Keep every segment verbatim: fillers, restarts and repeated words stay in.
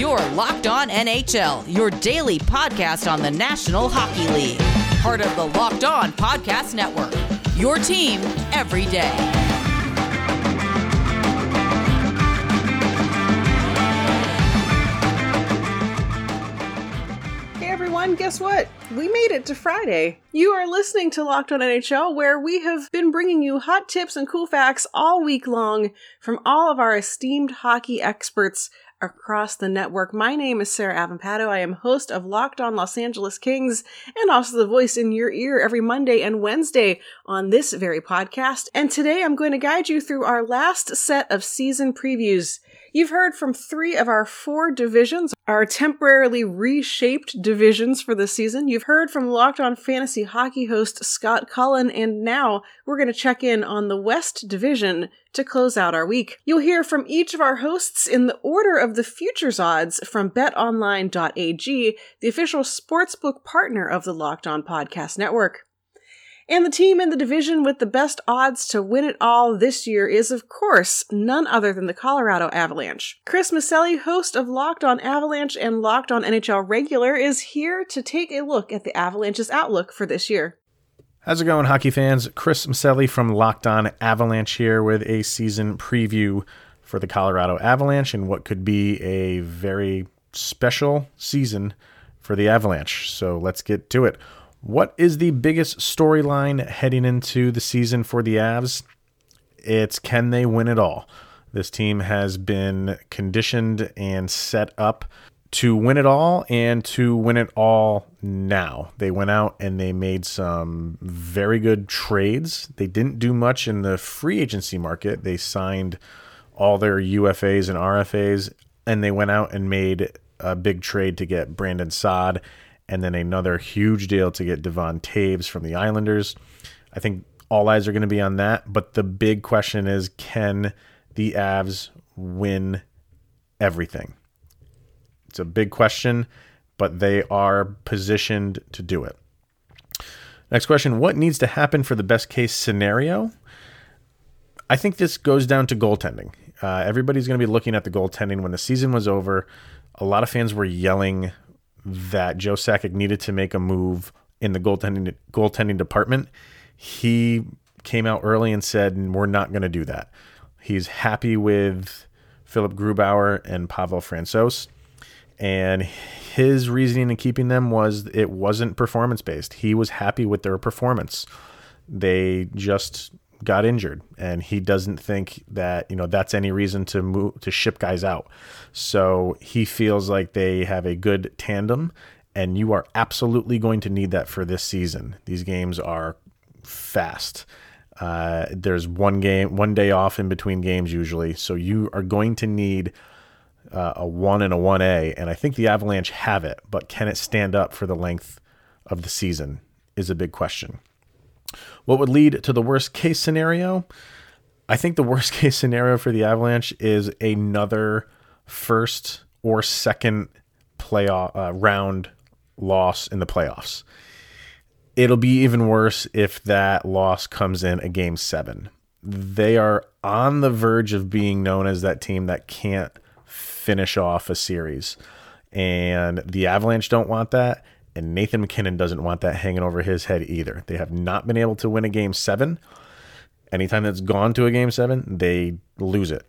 You're Locked On N H L, your daily podcast on the National Hockey League. Part of the Locked On Podcast Network, your team every day. Hey everyone, guess what? We made it to Friday. You are listening to Locked On N H L, where we have been bringing you hot tips and cool facts all week long from all of our esteemed hockey experts across the network. My name is Sarah Avampato. I am host of Locked On Los Angeles Kings and also the voice in your ear every Monday and Wednesday on this very podcast. And today I'm going to guide you through our last set of season previews. You've heard from three of our four divisions, our temporarily reshaped divisions for this season. You've heard from Locked On Fantasy Hockey host Scott Cullen, and now we're going to check in on the West Division to close out our week. You'll hear from each of our hosts in the order of the futures odds from bet online dot a g, the official sportsbook partner of the Locked On Podcast Network. And the team in the division with the best odds to win it all this year is, of course, none other than the Colorado Avalanche. Chris Maselli, host of Locked On Avalanche and Locked On N H L Regular, is here to take a look at the Avalanche's outlook for this year. How's it going, hockey fans? Chris Maselli from Locked On Avalanche here with a season preview for the Colorado Avalanche and what could be a very special season for the Avalanche. So let's get to it. What is the biggest storyline heading into the season for the Avs? It's can they win it all? This team has been conditioned and set up to win it all and to win it all now. They went out and they made some very good trades. They didn't do much in the free agency market. They signed all their U F As and R F As, and they went out and made a big trade to get Brandon Saad, and then another huge deal to get Devon Toews from the Islanders. I think all eyes are going to be on that, but the big question is, can the Avs win everything? It's a big question, but they are positioned to do it. Next question, what needs to happen for the best case scenario? I think this goes down to goaltending. Uh, everybody's going to be looking at the goaltending. When the season was over, a lot of fans were yelling that Joe Sakic needed to make a move in the goaltending goaltending department. He came out early and said, we're not going to do that. He's happy with Philip Grubauer and Pavel Francouz, and his reasoning in keeping them was it wasn't performance-based. He was happy with their performance. They just got injured, and he doesn't think that, you know, that's any reason to move to ship guys out. So he feels like they have a good tandem, and you are absolutely going to need that for this season. These games are fast. Uh, there's one game, one day off in between games usually, so you are going to need uh, a one and a one A, and I think the Avalanche have it, but can it stand up for the length of the season is a big question. What would lead to the worst case scenario? I think the worst case scenario for the Avalanche is another first or second playoff uh, round loss in the playoffs. It'll be even worse if that loss comes in a game seven. They are on the verge of being known as that team that can't finish off a series. And the Avalanche don't want that. And Nathan MacKinnon doesn't want that hanging over his head either. They have not been able to win a game seven. Anytime that's gone to a game seven, they lose it.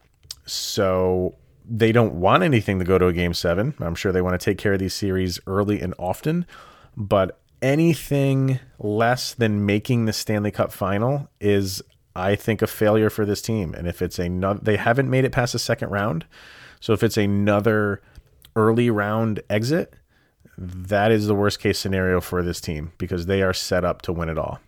So they don't want anything to go to a game seven. I'm sure they want to take care of these series early and often. But anything less than making the Stanley Cup final is, I think, a failure for this team. And if it's another, they haven't made it past the second round. So if it's another early round exit, that is the worst case scenario for this team because they are set up to win it all.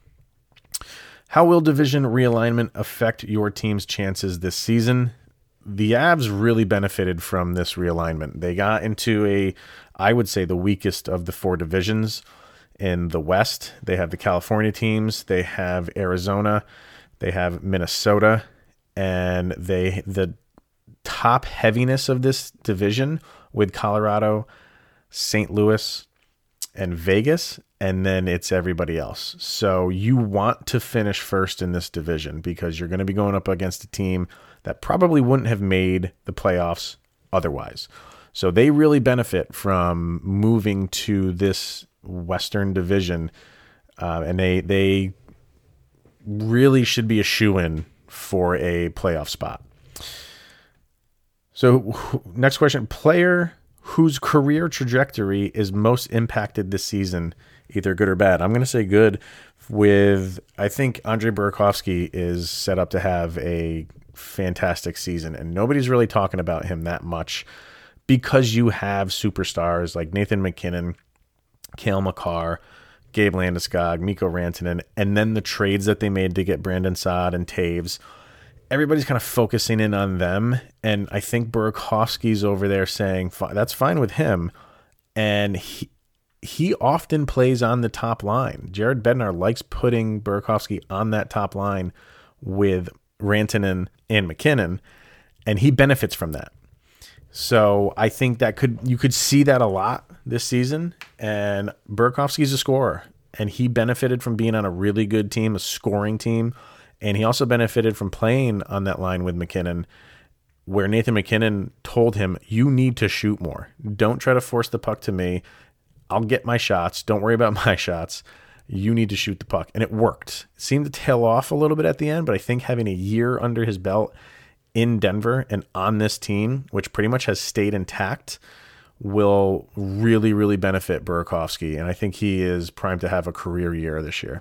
How will division realignment affect your team's chances this season? The Avs really benefited from this realignment. They got into a, I would say, the weakest of the four divisions in the West. They have the California teams, they have Arizona, they have Minnesota, and they the top heaviness of this division with Colorado, Saint Louis, and Vegas, and then it's everybody else. So you want to finish first in this division because you're going to be going up against a team that probably wouldn't have made the playoffs otherwise. So they really benefit from moving to this Western Division, uh, and they they really should be a shoo-in for a playoff spot. So next question, player whose career trajectory is most impacted this season, either good or bad. I'm going to say good with, I think Andre Burakovsky is set up to have a fantastic season, and nobody's really talking about him that much because you have superstars like Nathan MacKinnon, Cale Makar, Gabe Landeskog, Mikko Rantanen, and then the trades that they made to get Brandon Saad and Taves. Everybody's kind of focusing in on them, and I think Burakovsky's over there saying that's fine with him, and he he often plays on the top line. Jared Bednar likes putting Burakovsky on that top line with Rantanen and MacKinnon, and he benefits from that. So I think that could you could see that a lot this season, and Burakovsky's a scorer, and he benefited from being on a really good team, a scoring team. And he also benefited from playing on that line with MacKinnon, where Nathan MacKinnon told him, you need to shoot more. Don't try to force the puck to me. I'll get my shots. Don't worry about my shots. You need to shoot the puck. And it worked. It seemed to tail off a little bit at the end, but I think having a year under his belt in Denver and on this team, which pretty much has stayed intact, will really, really benefit Burakovsky. And I think he is primed to have a career year this year.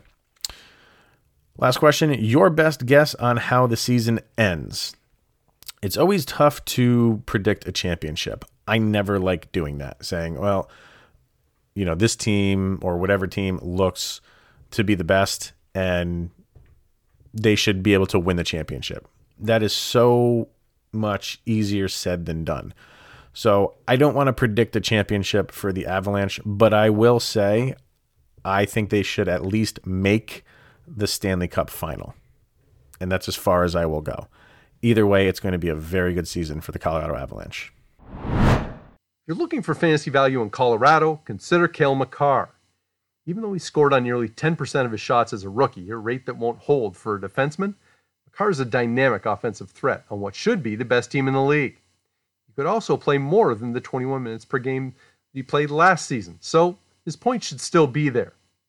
Last question, your best guess on how the season ends. It's always tough to predict a championship. I never like doing that, saying, well, you know, this team or whatever team looks to be the best and they should be able to win the championship. That is so much easier said than done. So I don't want to predict a championship for the Avalanche, but I will say I think they should at least make the Stanley Cup final. And that's as far as I will go. Either way, it's going to be a very good season for the Colorado Avalanche. If you're looking for fantasy value in Colorado, consider Cale Makar. Even though he scored on nearly ten percent of his shots as a rookie, a rate that won't hold for a defenseman, Makar is a dynamic offensive threat on what should be the best team in the league. He could also play more than the twenty-one minutes per game he played last season, so his points should still be there.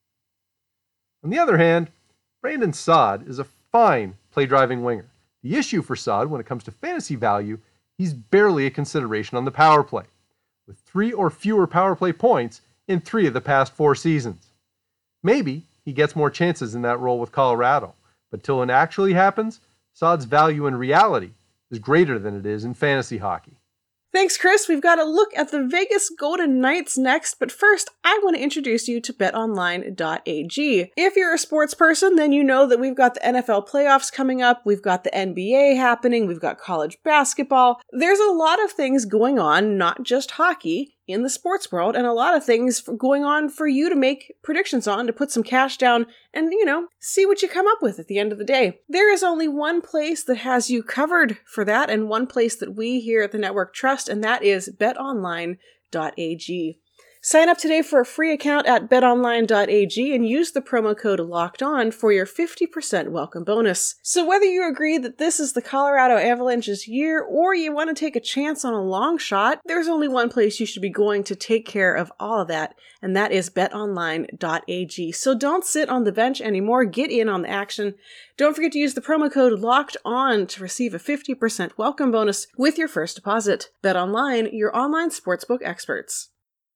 On the other hand, Brandon Saad is a fine play-driving winger. The issue for Saad when it comes to fantasy value, he's barely a consideration on the power play, with three or fewer power play points in three of the past four seasons. Maybe he gets more chances in that role with Colorado, but till it actually happens, Saad's value in reality is greater than it is in fantasy hockey. Thanks, Chris. We've got a look at the Vegas Golden Knights next, but first, I want to introduce you to bet online dot a g. If you're a sports person, then you know that we've got the N F L playoffs coming up, we've got the N B A happening, we've got college basketball. There's a lot of things going on, not just hockey, in the sports world, and a lot of things going on for you to make predictions on, to put some cash down and, you know, see what you come up with at the end of the day. There is only one place that has you covered for that, and one place that we here at the network trust, and that is bet online dot a g. Sign up today for a free account at bet online dot a g and use the promo code LOCKEDON for your fifty percent welcome bonus. So whether you agree that this is the Colorado Avalanche's year or you want to take a chance on a long shot, there's only one place you should be going to take care of all of that, and that is bet online dot a g. So don't sit on the bench anymore, get in on the action. Don't forget to use the promo code LOCKEDON to receive a fifty percent welcome bonus with your first deposit. BetOnline, your online sportsbook experts.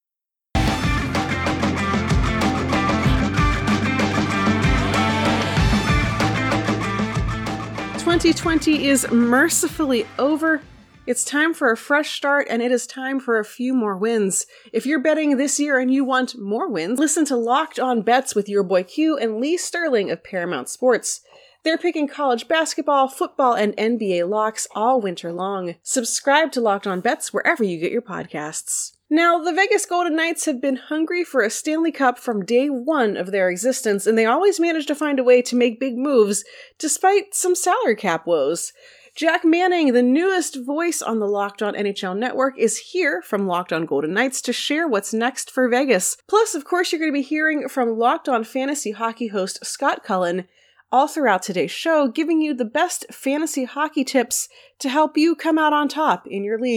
twenty twenty is mercifully over. It's time for a fresh start, and it is time for a few more wins. If you're betting this year and you want more wins, listen to Locked On Bets with your boy Q and Lee Sterling of Paramount Sports. They're picking college basketball, football, and N B A locks all winter long. Subscribe to Locked On Bets wherever you get your podcasts. Now, the Vegas Golden Knights have been hungry for a Stanley Cup from day one of their existence, and they always manage to find a way to make big moves, despite some salary cap woes. Jack Manning, the newest voice on the Locked On N H L network, is here from Locked On Golden Knights to share what's next for Vegas. Plus, of course, you're going to be hearing from Locked On Fantasy Hockey host Scott Cullen all throughout today's show, giving you the best fantasy hockey tips to help you come out on top in your league.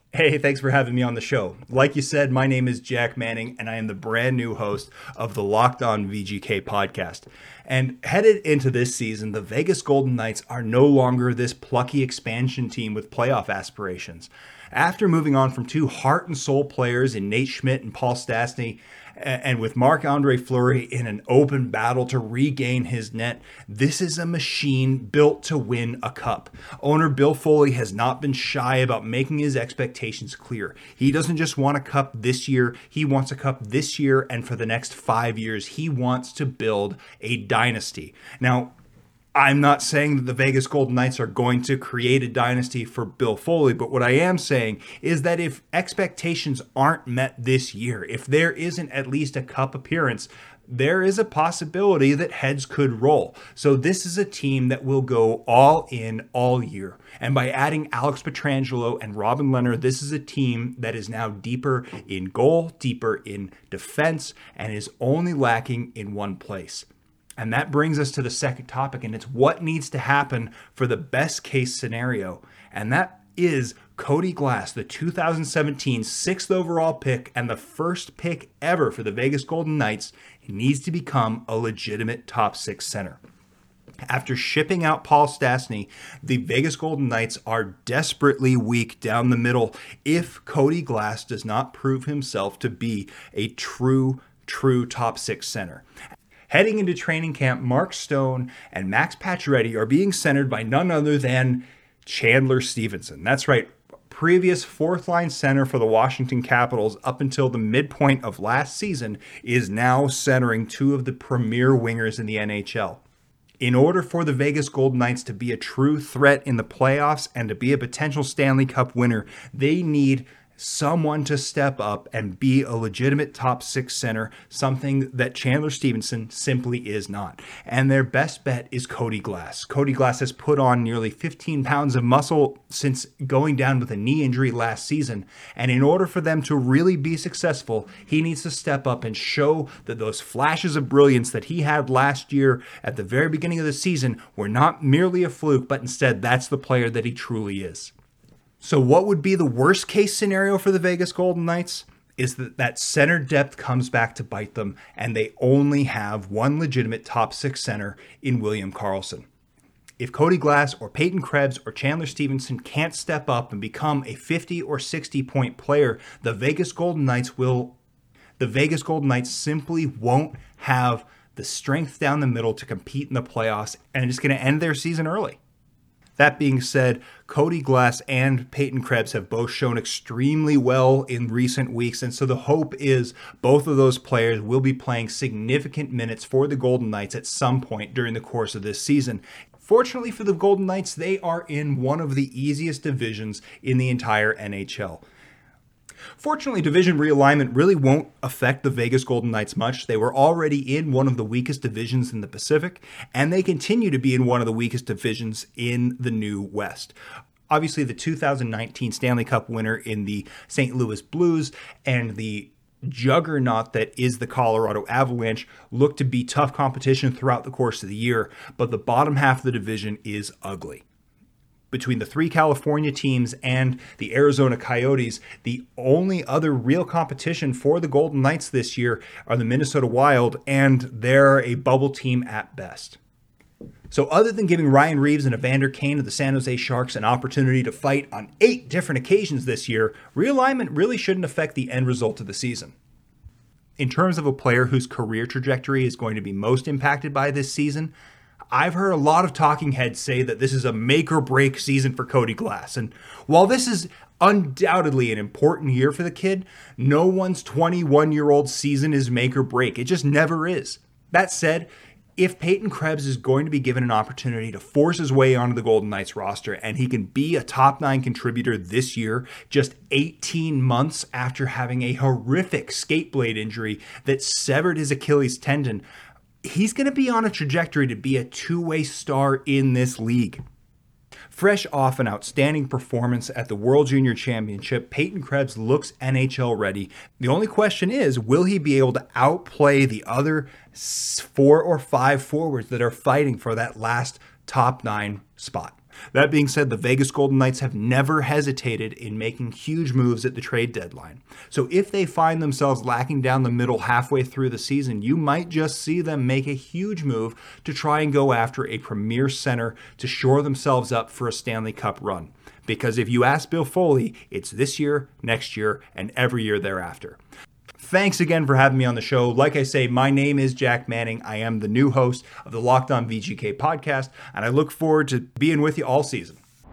Hey, thanks for having me on the show. Like you said, my name is Jack Manning, and I am the brand new host of the Locked On V G K podcast. And headed into this season, the Vegas Golden Knights are no longer this plucky expansion team with playoff aspirations. After moving on from two heart and soul players in Nate Schmidt and Paul Stastny, and with Marc-Andre Fleury in an open battle to regain his net, this is a machine built to win a cup. Owner Bill Foley has not been shy about making his expectations clear. He doesn't just want a cup this year, he wants a cup this year and for the next five years. He wants to build a dynasty. Now, I'm not saying that the Vegas Golden Knights are going to create a dynasty for Bill Foley, but what I am saying is that if expectations aren't met this year, if there isn't at least a cup appearance, there is a possibility that heads could roll. So this is a team that will go all in all year. And by adding Alex Pietrangelo and Robin Lehner, this is a team that is now deeper in goal, deeper in defense, and is only lacking in one place. And that brings us to the second topic, and it's what needs to happen for the best case scenario. And that is Cody Glass, the two thousand seventeen sixth overall pick and the first pick ever for the Vegas Golden Knights. He needs to become a legitimate top six center. After shipping out Paul Stastny, the Vegas Golden Knights are desperately weak down the middle if Cody Glass does not prove himself to be a true, true top six center. Heading into training camp, Mark Stone and Max Pacioretty are being centered by none other than Chandler Stevenson. That's right, previous fourth-line center for the Washington Capitals up until the midpoint of last season is now centering two of the premier wingers in the N H L. In order for the Vegas Golden Knights to be a true threat in the playoffs and to be a potential Stanley Cup winner, they need someone to step up and be a legitimate top six center, something that Chandler Stevenson simply is not. And their best bet is Cody Glass. Cody Glass has put on nearly fifteen pounds of muscle since going down with a knee injury last season. And in order for them to really be successful, he needs to step up and show that those flashes of brilliance that he had last year at the very beginning of the season were not merely a fluke, but instead that's the player that he truly is. So what would be the worst case scenario for the Vegas Golden Knights is that that center depth comes back to bite them and they only have one legitimate top six center in William Karlsson. If Cody Glass or Peyton Krebs or Chandler Stevenson can't step up and become a fifty or sixty point player, the Vegas Golden Knights will, the Vegas Golden Knights simply won't have the strength down the middle to compete in the playoffs, and it's going to end their season early. That being said, Cody Glass and Peyton Krebs have both shown extremely well in recent weeks, and so the hope is both of those players will be playing significant minutes for the Golden Knights at some point during the course of this season. Fortunately for the Golden Knights, they are in one of the easiest divisions in the entire N H L. Fortunately, division realignment really won't affect the Vegas Golden Knights much. They were already in one of the weakest divisions in the Pacific, and they continue to be in one of the weakest divisions in the New West. Obviously, the two thousand nineteen Stanley Cup winner in the Saint Louis Blues and the juggernaut that is the Colorado Avalanche look to be tough competition throughout the course of the year, but the bottom half of the division is ugly. Between the three California teams and the Arizona Coyotes, the only other real competition for the Golden Knights this year are the Minnesota Wild, and they're a bubble team at best. So other than giving Ryan Reeves and Evander Kane of the San Jose Sharks an opportunity to fight on eight different occasions this year, realignment really shouldn't affect the end result of the season. In terms of a player whose career trajectory is going to be most impacted by this season, I've heard a lot of talking heads say that this is a make or break season for Cody Glass. And while this is undoubtedly an important year for the kid, no one's twenty-one-year-old season is make or break. It just never is. That said, if Peyton Krebs is going to be given an opportunity to force his way onto the Golden Knights roster and he can be a top nine contributor this year, just eighteen months after having a horrific skate blade injury that severed his Achilles tendon, he's going to be on a trajectory to be a two-way star in this league. Fresh off an outstanding performance at the World Junior Championship, Peyton Krebs looks N H L ready. The only question is, will he be able to outplay the other four or five forwards that are fighting for that last top nine spot? That being said, the Vegas Golden Knights have never hesitated in making huge moves at the trade deadline. So if they find themselves lacking down the middle halfway through the season, you might just see them make a huge move to try and go after a premier center to shore themselves up for a Stanley Cup run. Because if you ask Bill Foley, it's this year, next year, and every year thereafter. Thanks again for having me on the show. Like I say, my name is Jack Manning. I am the new host of the Locked On V G K podcast, and I look forward to being with you all season.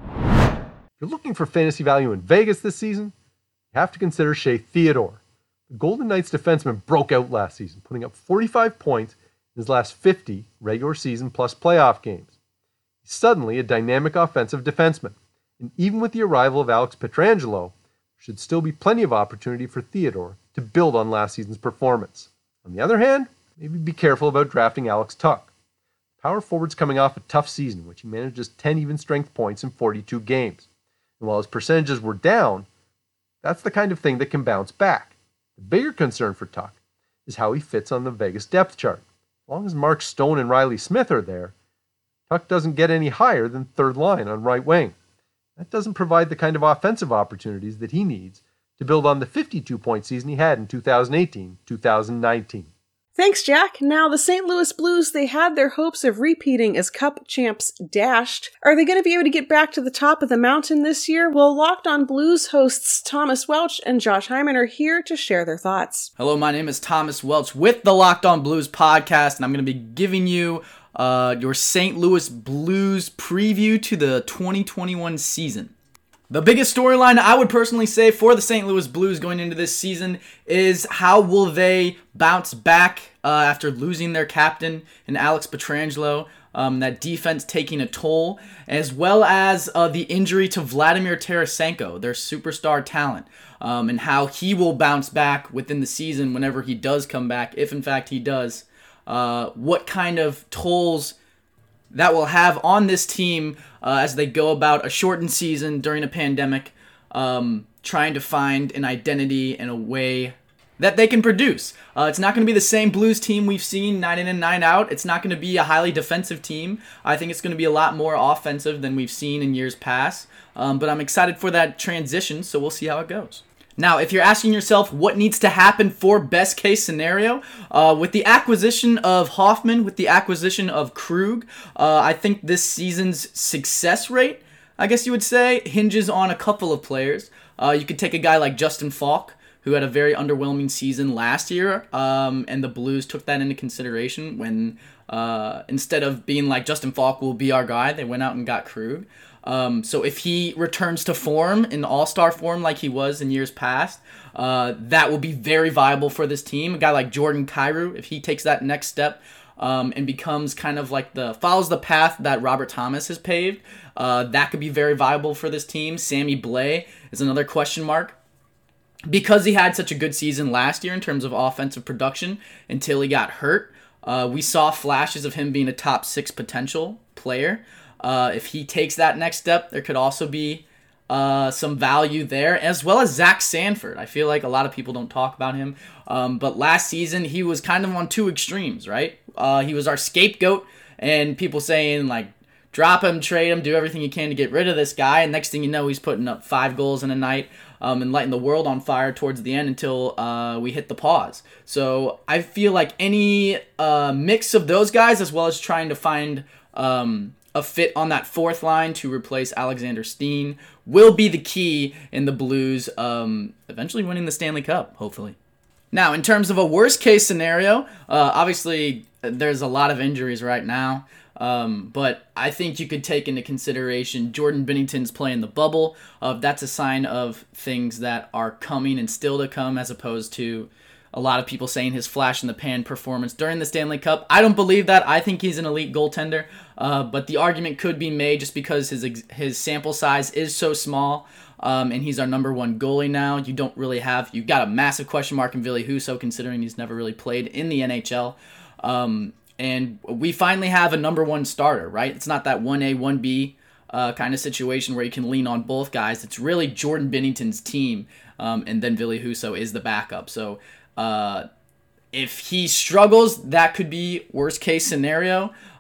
If you're looking for fantasy value in Vegas this season, you have to consider Shea Theodore. The Golden Knights defenseman broke out last season, putting up forty-five points in his last fifty regular season plus playoff games. He's suddenly a dynamic offensive defenseman, and even with the arrival of Alex Pietrangelo, there should still be plenty of opportunity for Theodore to build on last season's performance. On the other hand, maybe be careful about drafting Alex Tuch. Power forward's coming off a tough season, in which he managed just ten even-strength points in forty-two games. And while his percentages were down, that's the kind of thing that can bounce back. The bigger concern for Tuch is how he fits on the Vegas depth chart. As long as Mark Stone and Riley Smith are there, Tuch doesn't get any higher than third line on right wing. That doesn't provide the kind of offensive opportunities that he needs to build on the fifty-two point season he had in two thousand eighteen two thousand nineteen. Thanks, Jack. Now, the Saint Louis Blues, they had their hopes of repeating as Cup champs dashed. Are they going to be able to get back to the top of the mountain this year? Well, Locked On Blues hosts Thomas Welch and Josh Hyman are here to share their thoughts. Hello, my name is Thomas Welch with the Locked On Blues podcast, and I'm going to be giving you uh, your Saint Louis Blues preview to the twenty twenty-one season. The biggest storyline I would personally say for the Saint Louis Blues going into this season is how will they bounce back uh, after losing their captain in Alex Pietrangelo, um, that defense taking a toll, as well as uh, the injury to Vladimir Tarasenko, their superstar talent, um, and how he will bounce back within the season whenever he does come back, if in fact he does. Uh, what kind of tolls that will have on this team uh, as they go about a shortened season during a pandemic, um, trying to find an identity and a way that they can produce. Uh, it's not going to be the same Blues team we've seen nine in and nine out. It's not going to be a highly defensive team. I think it's going to be a lot more offensive than we've seen in years past. Um, but I'm excited for that transition, so we'll see how it goes. Now, if you're asking yourself what needs to happen for best case scenario, uh, with the acquisition of Hoffman, with the acquisition of Krug, uh, I think this season's success rate, I guess you would say, hinges on a couple of players. Uh, you could take a guy like Justin Falk, who had a very underwhelming season last year, um, and the Blues took that into consideration when uh, instead of being like Justin Falk will be our guy, they went out and got Krug. Um, so if he returns to form, in all-star form like he was in years past, uh, that will be very viable for this team. A guy like Jordan Kyrou, if he takes that next step um, and becomes kind of like the, follows the path that Robert Thomas has paved, uh, that could be very viable for this team. Sammy Blais is another question mark. Because he had such a good season last year in terms of offensive production until he got hurt, uh, we saw flashes of him being a top six potential player. Uh, if he takes that next step, there could also be uh, some value there, as well as Zach Sanford. I feel like a lot of people don't talk about him, um, but last season he was kind of on two extremes, right? Uh, he was our scapegoat, and people saying, like, drop him, trade him, do everything you can to get rid of this guy, and next thing you know, he's putting up five goals in a night um, and lighting the world on fire towards the end until uh, we hit the pause. So I feel like any uh, mix of those guys, as well as trying to find Um, a fit on that fourth line to replace Alexander Steen, will be the key in the Blues um, eventually winning the Stanley Cup, hopefully. Now, in terms of a worst-case scenario, uh, obviously there's a lot of injuries right now, um, but I think you could take into consideration Jordan Binnington's playing the bubble. Uh, that's a sign of things that are coming and still to come, as opposed to a lot of people saying his flash-in-the-pan performance during the Stanley Cup. I don't believe that. I think he's an elite goaltender, uh, but the argument could be made just because his his sample size is so small, um, and he's our number one goalie now. You don't really have... You've got a massive question mark in Ville Husso, considering he's never really played in the N H L. Um, and we finally have a number one starter, right? It's not that one A, one B uh, kind of situation where you can lean on both guys. It's really Jordan Binnington's team, um, and then Ville Husso is the backup. So... Uh, if he struggles, that could be worst case scenario.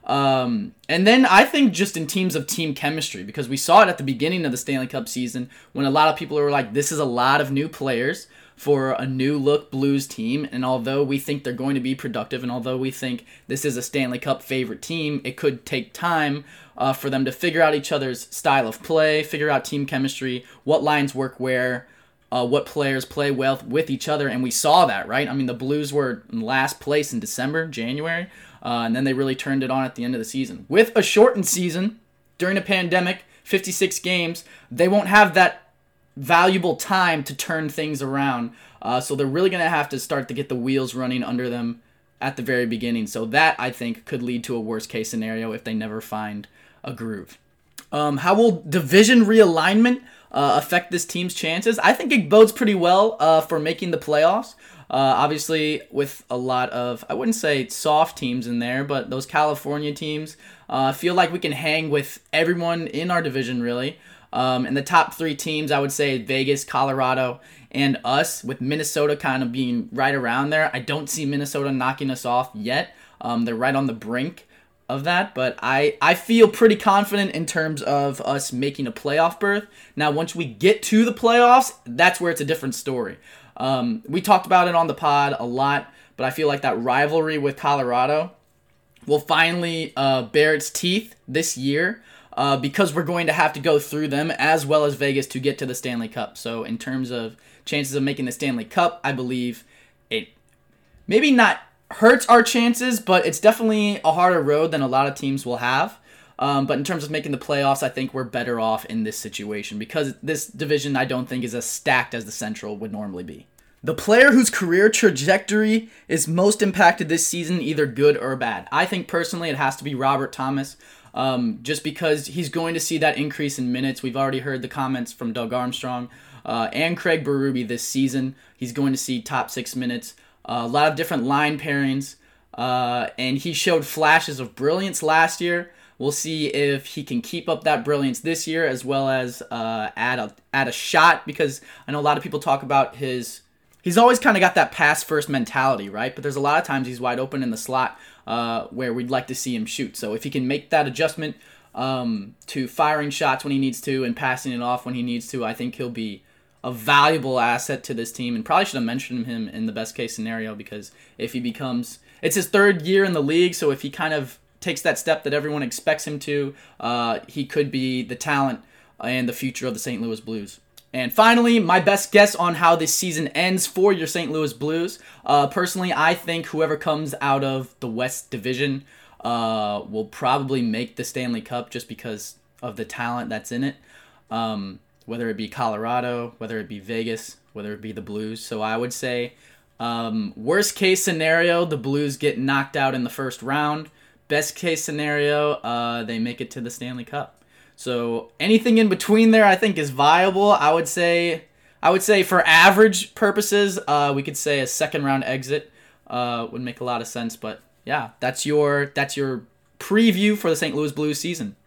Um, and then I think just in teams of team chemistry, because we saw it at the beginning of the Stanley Cup season when a lot of people were like, this is a lot of new players for a new look Blues team. And although we think they're going to be productive, and although we think this is a Stanley Cup favorite team, it could take time uh, for them to figure out each other's style of play, figure out team chemistry, what lines work where, uh, what players play well with each other. And we saw that, right? I mean, the Blues were in last place in December, January. Uh, and then they really turned it on at the end of the season. With a shortened season, during a pandemic, fifty-six games, they won't have that valuable time to turn things around. Uh, so they're really going to have to start to get the wheels running under them at the very beginning. So that, I think, could lead to a worst-case scenario if they never find a groove. Um, how will division realignment uh, affect this team's chances? I think it bodes pretty well uh, for making the playoffs. Uh, obviously, with a lot of, I wouldn't say soft teams in there, but those California teams uh, feel like we can hang with everyone in our division, really. Um, and the top three teams, I would say Vegas, Colorado, and us, with Minnesota kind of being right around there. I don't see Minnesota knocking us off yet. Um, they're right on the brink of that, but I, I feel pretty confident in terms of us making a playoff berth. Now, once we get to the playoffs, that's where it's a different story. Um, we talked about it on the pod a lot, but I feel like that rivalry with Colorado will finally uh, bear its teeth this year uh, because we're going to have to go through them as well as Vegas to get to the Stanley Cup. So in terms of chances of making the Stanley Cup, I believe it maybe not hurts our chances, but it's definitely a harder road than a lot of teams will have. Um, but in terms of making the playoffs, I think we're better off in this situation because this division I don't think is as stacked as the Central would normally be. The player whose career trajectory is most impacted this season, either good or bad. I think personally it has to be Robert Thomas, um, just because he's going to see that increase in minutes. We've already heard the comments from Doug Armstrong uh, and Craig Berube this season. He's going to see top six minutes, uh, a lot of different line pairings, uh, and he showed flashes of brilliance last year. We'll see if he can keep up that brilliance this year as well as uh, add a add a shot, because I know a lot of people talk about his... He's always kind of got that pass-first mentality, right? But there's a lot of times he's wide open in the slot uh, where we'd like to see him shoot. So if he can make that adjustment um, to firing shots when he needs to and passing it off when he needs to, I think he'll be a valuable asset to this team. And probably should have mentioned him in the best-case scenario, because if he becomes... It's his third year in the league, so if he kind of takes that step that everyone expects him to, uh, he could be the talent and the future of the Saint Louis Blues. And finally, my best guess on how this season ends for your Saint Louis Blues. Uh, personally, I think whoever comes out of the West Division uh, will probably make the Stanley Cup just because of the talent that's in it. Um, whether it be Colorado, whether it be Vegas, whether it be the Blues. So I would say um, worst case scenario, the Blues get knocked out in the first round. Best case scenario, uh, they make it to the Stanley Cup. So anything in between there, I think, is viable. I would say, I would say for average purposes, uh, we could say a second round exit uh, would make a lot of sense. But yeah, that's your that's your preview for the Saint Louis Blues season.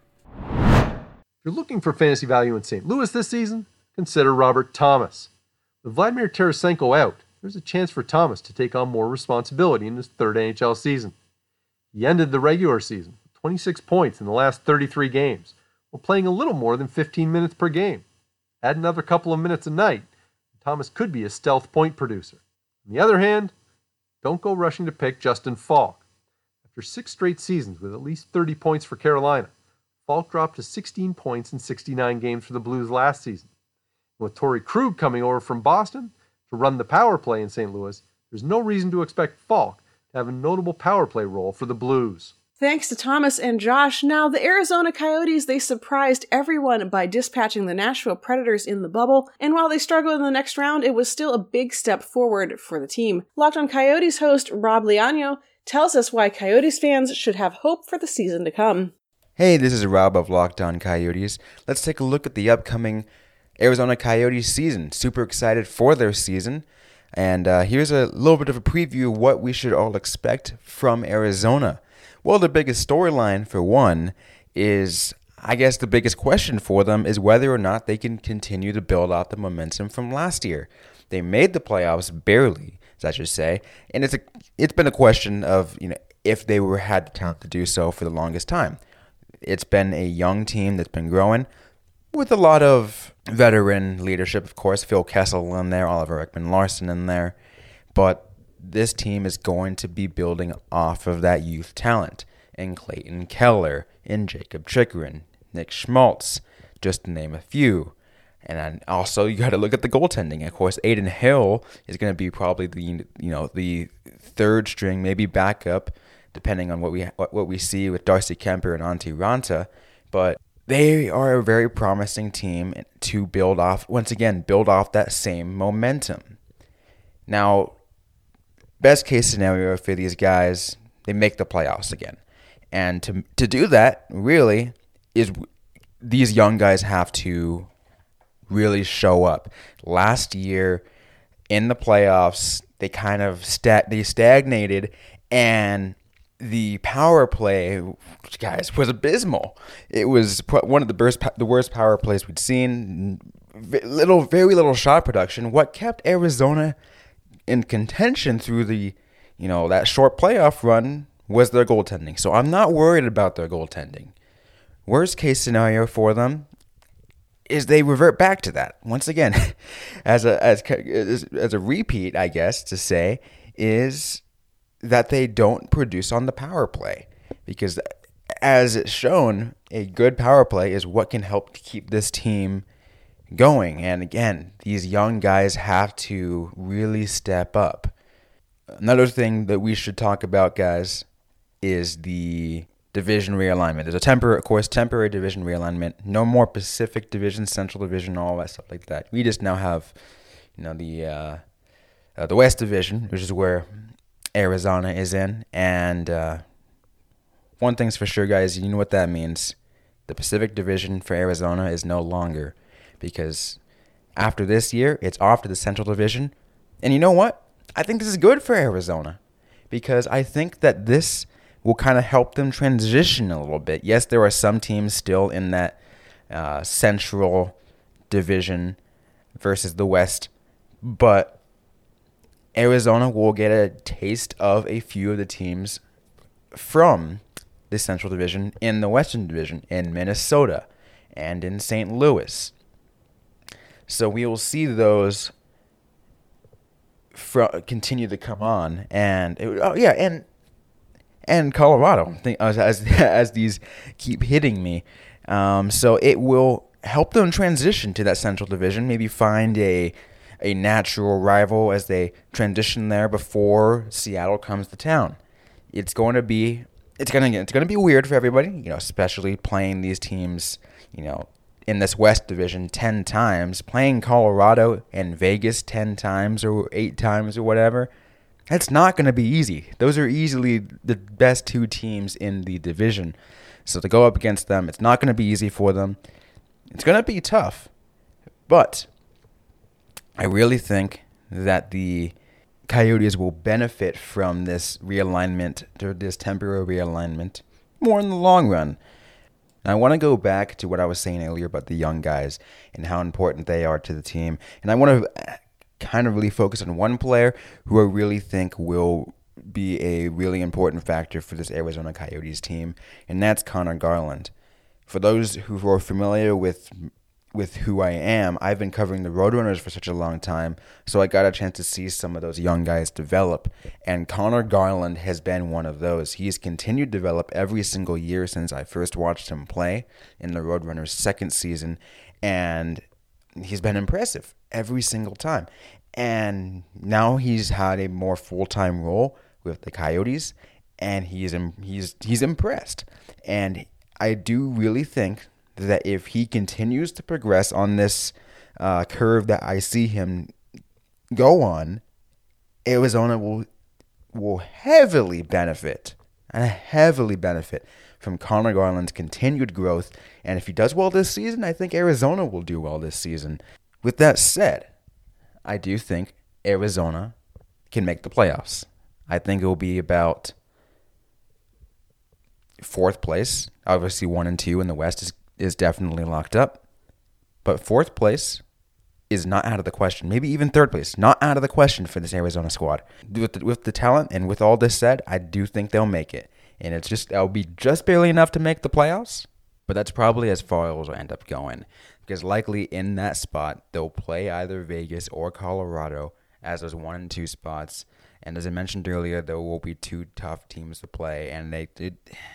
If you're looking for fantasy value in Saint Louis this season, consider Robert Thomas. With Vladimir Tarasenko out, there's a chance for Thomas to take on more responsibility in his third N H L season. He ended the regular season with twenty-six points in the last thirty-three games, while playing a little more than fifteen minutes per game. Add another couple of minutes a night, and Thomas could be a stealth point producer. On the other hand, don't go rushing to pick Justin Falk. After six straight seasons with at least thirty points for Carolina, Falk dropped to sixteen points in sixty-nine games for the Blues last season. And with Torrey Krug coming over from Boston to run the power play in Saint Louis, there's no reason to expect Falk to have a notable power play role for the Blues. Thanks to Thomas and Josh. Now, the Arizona Coyotes, they surprised everyone by dispatching the Nashville Predators in the bubble, and while they struggled in the next round, it was still a big step forward for the team. Locked on Coyotes host Rob Liano tells us why Coyotes fans should have hope for the season to come. Hey, this is Rob of Locked On Coyotes. Let's take a look at the upcoming Arizona Coyotes season. Super excited for their season. And uh, here's a little bit of a preview of what we should all expect from Arizona. Well, the biggest storyline, for one, is, I guess the biggest question for them is whether or not they can continue to build out the momentum from last year. They made the playoffs barely, as I should say, and it's a it's been a question of, you know, if they were had the talent to do so for the longest time. It's been a young team that's been growing with a lot of veteran leadership, of course. Phil Kessel in there, Oliver Ekman-Larsson in there. But this team is going to be building off of that youth talent in Clayton Keller, in Jacob Chychrun, Nick Schmaltz, just to name a few. And then also you got to look at the goaltending. Of course, Aiden Hill is going to be probably the you know the third string, maybe backup, depending on what we what, what we see with Darcy Kemper and Antti Ranta. But they are a very promising team to build off, once again, build off that same momentum. Now, best case scenario for these guys, they make the playoffs again. And to to do that, really, is these young guys have to really show up. Last year, in the playoffs, they kind of sta- they stagnated, and the power play, guys, was abysmal. It was one of the worst, the worst power plays we'd seen. Little, very little shot production. What kept Arizona in contention through the, you know, that short playoff run was their goaltending. So I'm not worried about their goaltending. Worst case scenario for them is they revert back to that once again, as a as as a repeat, I guess to say, is that they don't produce on the power play, because as it's shown, a good power play is what can help keep this team going. And again, these young guys have to really step up. Another thing that we should talk about, guys, is the division realignment. There's a temporary, of course, temporary division realignment. No more Pacific Division, Central Division, all that stuff like that. We just now have, you know, the uh, uh, the West Division, which is where Arizona is in. And uh, one thing's for sure, guys, you know what that means. The Pacific Division for Arizona is no longer, because after this year, it's off to the Central Division. And you know what? I think this is good for Arizona, because I think that this will kind of help them transition a little bit. Yes, there are some teams still in that uh, Central Division versus the West, but Arizona will get a taste of a few of the teams from the Central Division in the Western Division, in Minnesota and in Saint Louis. So we will see those fr- continue to come on, and it, oh yeah, and and Colorado, as as, as these keep hitting me. Um, so it will help them transition to that Central Division. Maybe find a a natural rival as they transition there before Seattle comes to town. It's going to be it's going to it's going to be weird for everybody, you know, especially playing these teams, you know, in this West Division ten times, playing Colorado and Vegas ten times or eight times or whatever. That's not going to be easy. Those are easily the best two teams in the division. So to go up against them, it's not going to be easy for them. It's going to be tough. But I really think that the Coyotes will benefit from this realignment, or this temporary realignment, more in the long run. And I want to go back to what I was saying earlier about the young guys and how important they are to the team. And I want to kind of really focus on one player who I really think will be a really important factor for this Arizona Coyotes team, and that's Connor Garland. For those who are familiar with with who I am, I've been covering the Roadrunners for such a long time, so I got a chance to see some of those young guys develop, and Connor Garland has been one of those. He's continued to develop every single year since I first watched him play in the Roadrunners' second season, and he's been impressive every single time. And now he's had a more full-time role with the Coyotes, and he's he's he's impressed. And I do really think that if he continues to progress on this uh, curve that I see him go on, Arizona will will heavily benefit, and heavily benefit from Connor Garland's continued growth. And if he does well this season, I think Arizona will do well this season. With that said, I do think Arizona can make the playoffs. I think it will be about fourth place. Obviously, one and two in the West is, is definitely locked up. But fourth place is not out of the question. Maybe even third place, not out of the question for this Arizona squad. With the, with the talent and with all this said, I do think they'll make it. And it's just, that'll be just barely enough to make the playoffs. But that's probably as far as we'll end up going. Because likely in that spot, they'll play either Vegas or Colorado as those one and two spots. And as I mentioned earlier, there will be two tough teams to play. And they, it,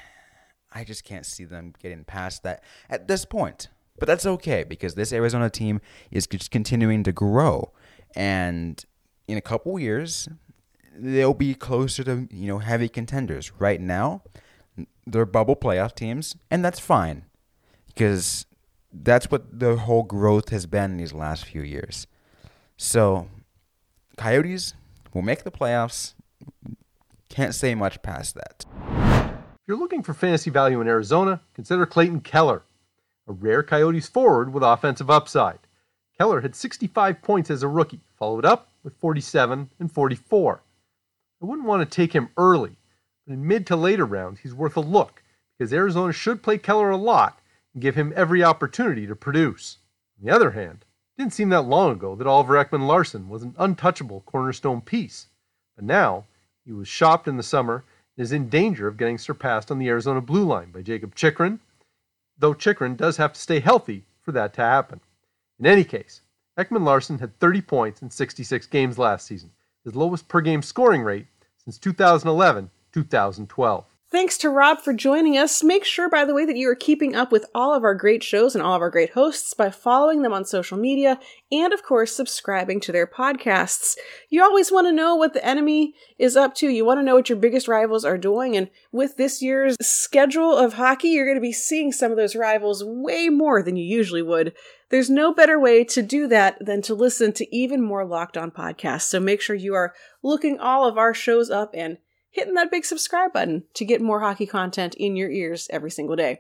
I just can't see them getting past that at this point. But that's okay, because this Arizona team is just continuing to grow. And in a couple years, they'll be closer to, you know, heavy contenders. Right now, they're bubble playoff teams, and that's fine. Because that's what the whole growth has been in these last few years. So, Coyotes will make the playoffs. Can't say much past that. If you're looking for fantasy value in Arizona, consider Clayton Keller, a rare Coyotes forward with offensive upside. Keller had sixty-five points as a rookie, followed up with forty-seven and forty-four. I wouldn't want to take him early, but in mid to later rounds, he's worth a look, because Arizona should play Keller a lot and give him every opportunity to produce. On the other hand, it didn't seem that long ago that Oliver Ekman-Larsson was an untouchable cornerstone piece, but now he was shopped in the summer and is in danger of getting surpassed on the Arizona blue line by Jacob Chychrun, though Chychrun does have to stay healthy for that to happen. In any case, Ekman-Larsson had thirty points in sixty-six games last season, his lowest per-game scoring rate since two thousand eleven to two thousand twelve. Thanks to Rob for joining us. Make sure, by the way, that you are keeping up with all of our great shows and all of our great hosts by following them on social media and, of course, subscribing to their podcasts. You always want to know what the enemy is up to. You want to know what your biggest rivals are doing. And with this year's schedule of hockey, you're going to be seeing some of those rivals way more than you usually would. There's no better way to do that than to listen to even more Locked On podcasts. So make sure you are looking all of our shows up and hitting that big subscribe button to get more hockey content in your ears every single day.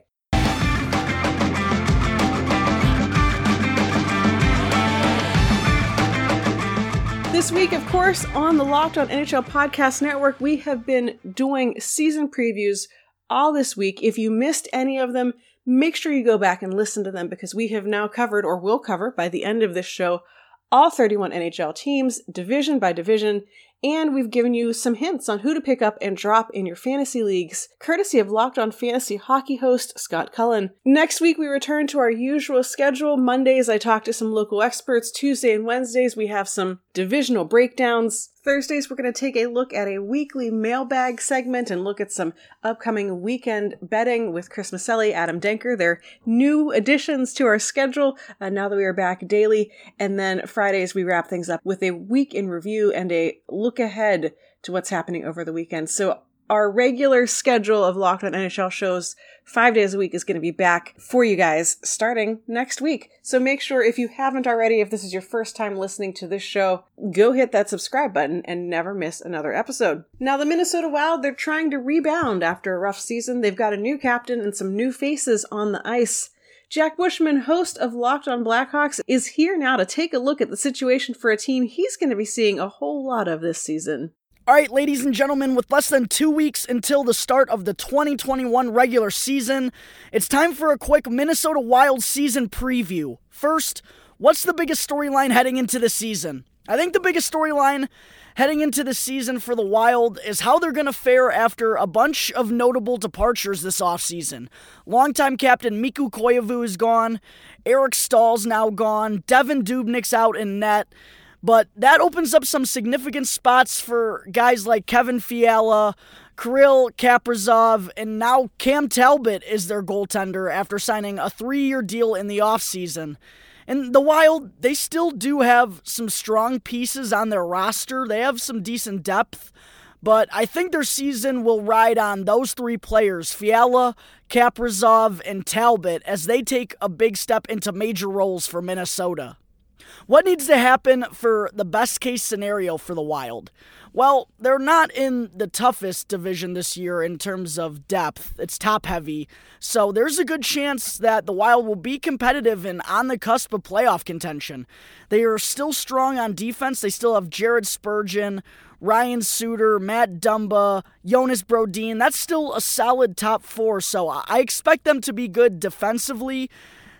This week, of course, on the Locked On N H L Podcast Network, we have been doing season previews all this week. If you missed any of them, make sure you go back and listen to them, because we have now covered, or will cover by the end of this show, all thirty-one N H L teams, division by division, and we've given you some hints on who to pick up and drop in your fantasy leagues, courtesy of Locked On Fantasy Hockey host Scott Cullen. Next week, we return to our usual schedule. Mondays, I talk to some local experts. Tuesday and Wednesdays, we have some divisional breakdowns. Thursdays, we're going to take a look at a weekly mailbag segment and look at some upcoming weekend betting with Chris Maselli, Adam Denker. They're new additions to our schedule uh, now that we are back daily. And then Fridays, we wrap things up with a week in review and a look ahead to what's happening over the weekend. So our regular schedule of Locked On N H L shows five days a week is going to be back for you guys starting next week. So make sure, if you haven't already, if this is your first time listening to this show, go hit that subscribe button and never miss another episode. Now, the Minnesota Wild, they're trying to rebound after a rough season. They've got a new captain and some new faces on the ice. Jack Bushman, host of Locked On Blackhawks, is here now to take a look at the situation for a team he's going to be seeing a whole lot of this season. All right, ladies and gentlemen, with less than two weeks until the start of the twenty twenty-one regular season, it's time for a quick Minnesota Wild season preview. First, what's the biggest storyline heading into the season? I think the biggest storyline heading into the season for the Wild is how they're going to fare after a bunch of notable departures this offseason. Longtime captain Mikko Koivu is gone, Eric Stahl's now gone, Devin Dubnyk's out in net. But that opens up some significant spots for guys like Kevin Fiala, Kirill Kaprizov, and now Cam Talbot is their goaltender after signing a three-year deal in the offseason. And the Wild, they still do have some strong pieces on their roster. They have some decent depth. But I think their season will ride on those three players, Fiala, Kaprizov, and Talbot, as they take a big step into major roles for Minnesota. What needs to happen for the best case scenario for the Wild? Well, they're not in the toughest division this year in terms of depth. It's top heavy. So there's a good chance that the Wild will be competitive and on the cusp of playoff contention. They are still strong on defense. They still have Jared Spurgeon, Ryan Suter, Matt Dumba, Jonas Brodin. That's still a solid top four. So I expect them to be good defensively.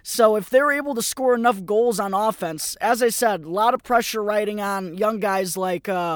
So if they're able to score enough goals on offense, as I said, a lot of pressure riding on young guys like uh,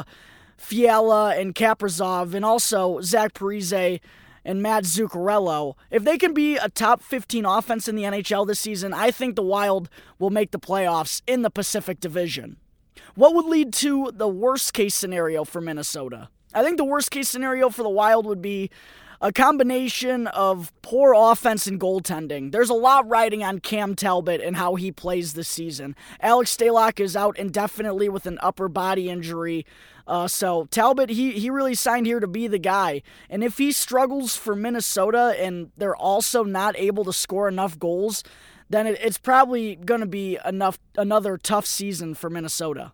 Fiala and Kaprizov, and also Zach Parise and Matt Zuccarello. If they can be a top fifteen offense in the N H L this season, I think the Wild will make the playoffs in the Pacific Division. What would lead to the worst case scenario for Minnesota? I think the worst case scenario for the Wild would be a combination of poor offense and goaltending. There's a lot riding on Cam Talbot and how he plays this season. Alex Stalock is out indefinitely with an upper body injury. Uh, so Talbot, he, he really signed here to be the guy. And if he struggles for Minnesota and they're also not able to score enough goals, then it, it's probably going to be enough another tough season for Minnesota.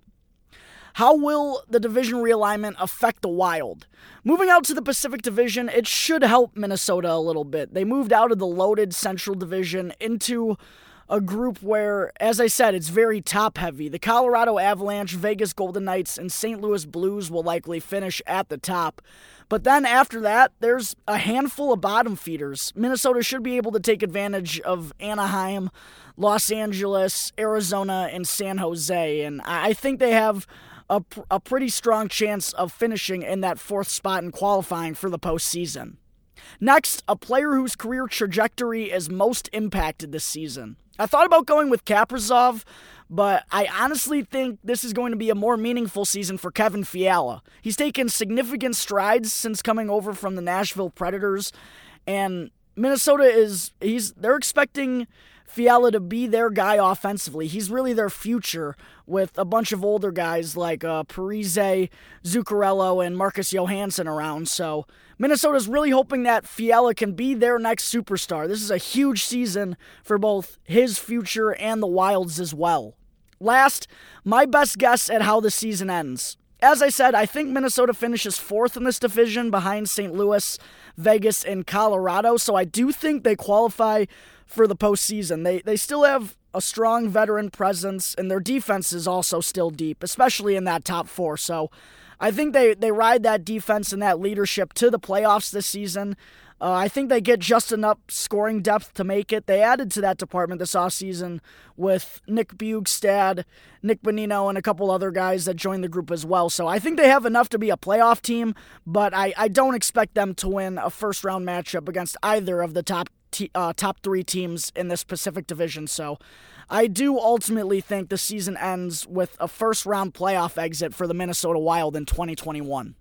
How will the division realignment affect the Wild? Moving out to the Pacific Division, it should help Minnesota a little bit. They moved out of the loaded Central Division into a group where, as I said, it's very top-heavy. The Colorado Avalanche, Vegas Golden Knights, and Saint Louis Blues will likely finish at the top. But then after that, there's a handful of bottom feeders. Minnesota should be able to take advantage of Anaheim, Los Angeles, Arizona, and San Jose. And I think they have a, a pretty strong chance of finishing in that fourth spot and qualifying for the postseason. Next, a player whose career trajectory is most impacted this season. I thought about going with Kaprizov, but I honestly think this is going to be a more meaningful season for Kevin Fiala. He's taken significant strides since coming over from the Nashville Predators, and Minnesota is, he's, they're expecting Fiala to be their guy offensively. He's really their future with a bunch of older guys like uh, Parise, Zuccarello, and Marcus Johansson around. So Minnesota's really hoping that Fiala can be their next superstar. This is a huge season for both his future and the Wild's as well. Last, my best guess at how the season ends. As I said, I think Minnesota finishes fourth in this division behind Saint Louis, Vegas, and Colorado, so I do think they qualify for the postseason. They they still have a strong veteran presence, and their defense is also still deep, especially in that top four. So I think they, they ride that defense and that leadership to the playoffs this season. Uh, I think they get just enough scoring depth to make it. They added to that department this offseason with Nick Bjugstad, Nick Bonino, and a couple other guys that joined the group as well. So I think they have enough to be a playoff team, but I, I don't expect them to win a first-round matchup against either of the top T, uh, top three teams in this Pacific Division. So I do ultimately think the season ends with a first-round playoff exit for the Minnesota Wild in twenty twenty-one.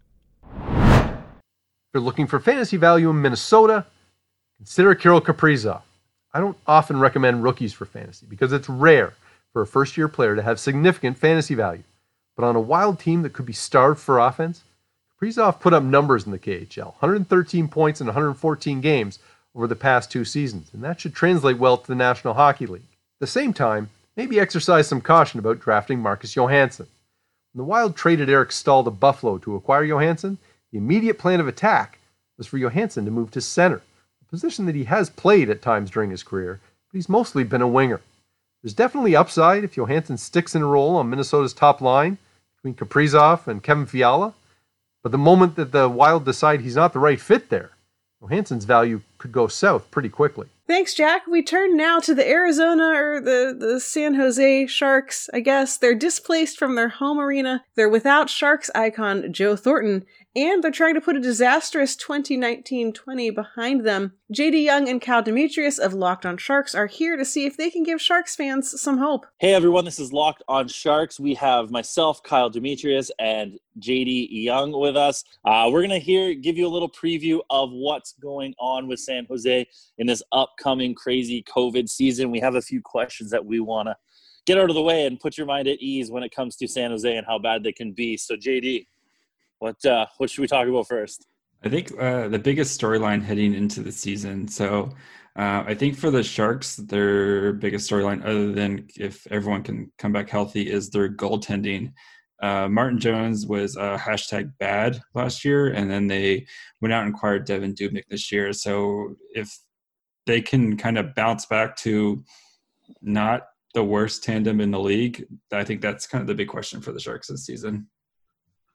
If you're looking for fantasy value in Minnesota, consider Kirill Kaprizov. I don't often recommend rookies for fantasy because it's rare for a first-year player to have significant fantasy value. But on a Wild team that could be starved for offense, Kaprizov put up numbers in the K H L, one hundred thirteen points in one hundred fourteen games over the past two seasons, and that should translate well to the National Hockey League. At the same time, maybe exercise some caution about drafting Marcus Johansson. When the Wild traded Eric Staal to Buffalo to acquire Johansson, the immediate plan of attack was for Johansson to move to center, a position that he has played at times during his career, but he's mostly been a winger. There's definitely upside if Johansson sticks in a role on Minnesota's top line between Kaprizov and Kevin Fiala, but the moment that the Wild decide he's not the right fit there, Johansson's value could go south pretty quickly. Thanks, Jack. We turn now to the Arizona or the, the San Jose Sharks, I guess. They're displaced from their home arena. They're without Sharks icon Joe Thornton, and they're trying to put a disastrous twenty nineteen twenty behind them. J D Young and Cal Demetrius of Locked on Sharks are here to see if they can give Sharks fans some hope. Hey everyone, this is Locked on Sharks. We have myself, Kyle Demetrius, and J D Young with us. Uh, we're going to hear give you a little preview of what's going on with San Jose in this upcoming crazy COVID season. We have a few questions that we want to get out of the way and put your mind at ease when it comes to San Jose and how bad they can be. So J D, what uh, what should we talk about first? I think uh, the biggest storyline heading into the season. So uh, I think for the Sharks, their biggest storyline, other than if everyone can come back healthy, is their goaltending. Uh, Martin Jones was uh, hashtag bad last year, and then they went out and acquired Devin Dubnyk this year. So if they can kind of bounce back to not the worst tandem in the league, I think that's kind of the big question for the Sharks this season.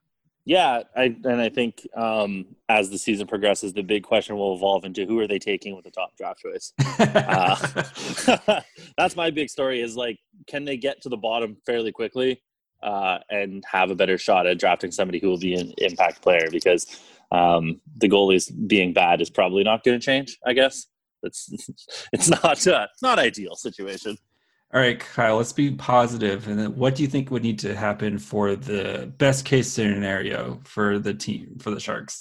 Yeah, I, and I think um, as the season progresses, the big question will evolve into who are they taking with the top draft choice. uh, that's my big story is like, can they get to the bottom fairly quickly uh, and have a better shot at drafting somebody who will be an impact player? Because um, the goalies being bad is probably not going to change, I guess. It's, it's not uh, not ideal situation. All right, Kyle, let's be positive. And then what do you think would need to happen for the best case scenario for the team, for the Sharks?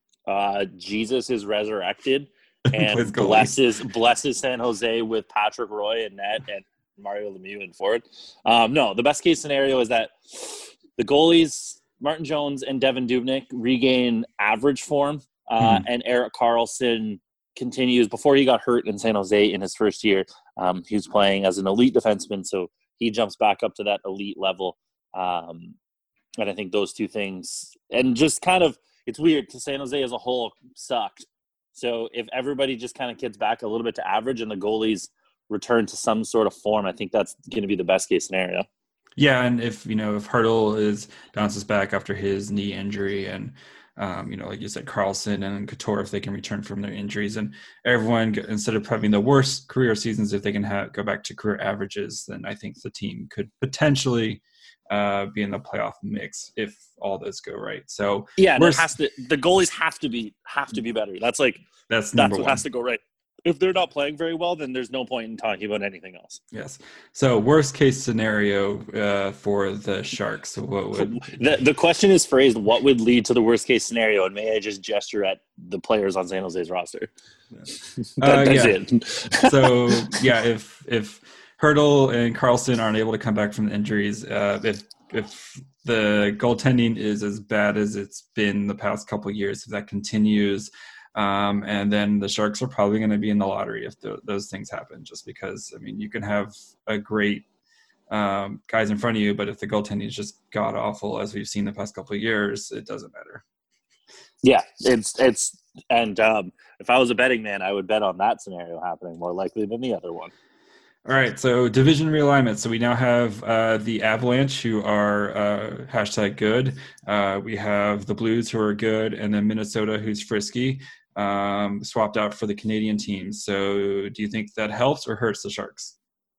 Uh, Jesus is resurrected and blesses blesses San Jose with Patrick Roy and net and Mario Lemieux and Ford. Um, no, the best case scenario is that the goalies, Martin Jones and Devin Dubnyk, regain average form, uh, hmm. and Erik Karlsson continues. Before he got hurt in San Jose in his first year, um, he was playing as an elite defenseman, so he jumps back up to that elite level. Um, and I think those two things, and just kind of, it's weird because San Jose as a whole sucked. So if everybody just kind of gets back a little bit to average and the goalies return to some sort of form, I think that's going to be the best case scenario. Yeah, and if, you know, if Hertl is bounces back after his knee injury and, Um, you know, like you said, Karlsson and Couture, if they can return from their injuries, and everyone, instead of having the worst career seasons, if they can have, go back to career averages, then I think the team could potentially uh, be in the playoff mix if all those go right. So yeah, and it has to. The goalies have to be have to be better. That's like that's that's what one. has to go right. If they're not playing very well, then there's no point in talking about anything else. Yes. So worst case scenario uh, for the Sharks. So what would the the question is phrased? What would lead to the worst case scenario? And may I just gesture at the players on San Jose's roster? Yeah. that, uh, that's yeah. it. So yeah, if if Hertl and Karlsson aren't able to come back from the injuries, uh, if if the goaltending is as bad as it's been the past couple of years, if that continues. Um, and then the Sharks are probably going to be in the lottery if the, those things happen, just because, I mean, you can have a great um, guys in front of you, but if the goaltending is just god awful, as we've seen the past couple of years, it doesn't matter. Yeah, it's, it's, and um, if I was a betting man, I would bet on that scenario happening more likely than the other one. All right, so division realignment. So we now have uh, the Avalanche, who are uh, hashtag good. Uh, we have the Blues, who are good, and then Minnesota, who's frisky. Um, swapped out for the Canadian teams. So do you think that helps or hurts the Sharks?